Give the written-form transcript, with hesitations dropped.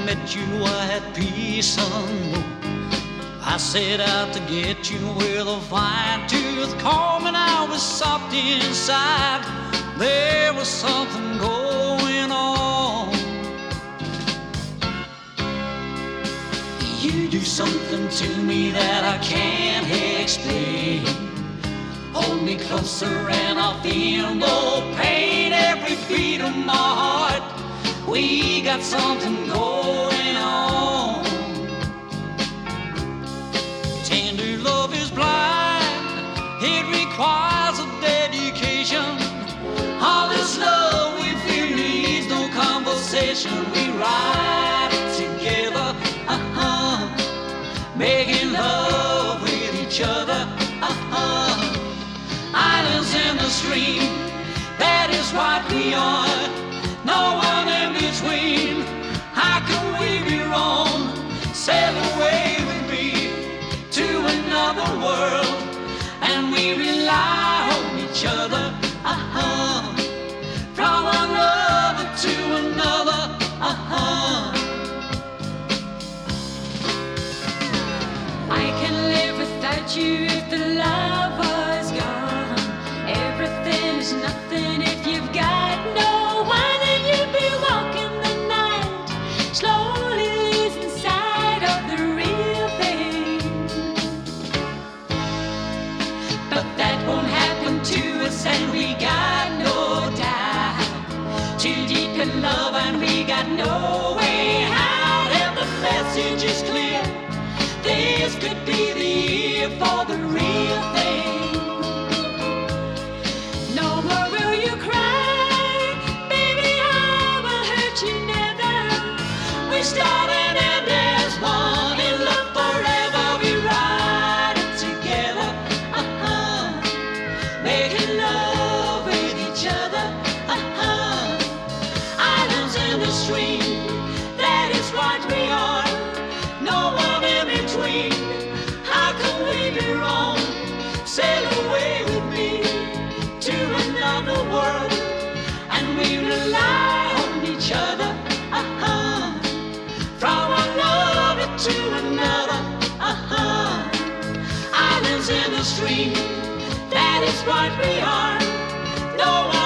met you, I had peace unknown. I set out to get you with a fine tooth comb, and I was soft inside. There was something going on. You do something to me that I can't explain. Hold me closer and I'll feel no pain. Every beat of my heart, we got something going on. Tender love is blind, it requires a dedication. All this love we feel needs no conversation. We ride it together, making love with each other, Islands in the stream, that is what we are. No one in between. How can we be wrong? Sail away with me to another world, and we rely on each other, from one lover to another, I can live without you if the love was gone. Everything is nothing if you've got no one, and you'll be walking the night, slowly losing sight of the real thing. But that won't happen to us, and we got no doubt. Too deep in love, and we got no way out. And the message is clear. This could be the year for the real thing. No more will you cry, baby, I will hurt you never. We start and end as one in love forever. We ride it together, making love with each other, Islands in the stream, that is what we are. No one in between. How can we be wrong? Sail away with me to another world, and we rely on each other, from one lover to another, Islands in the stream, that is what we are. No one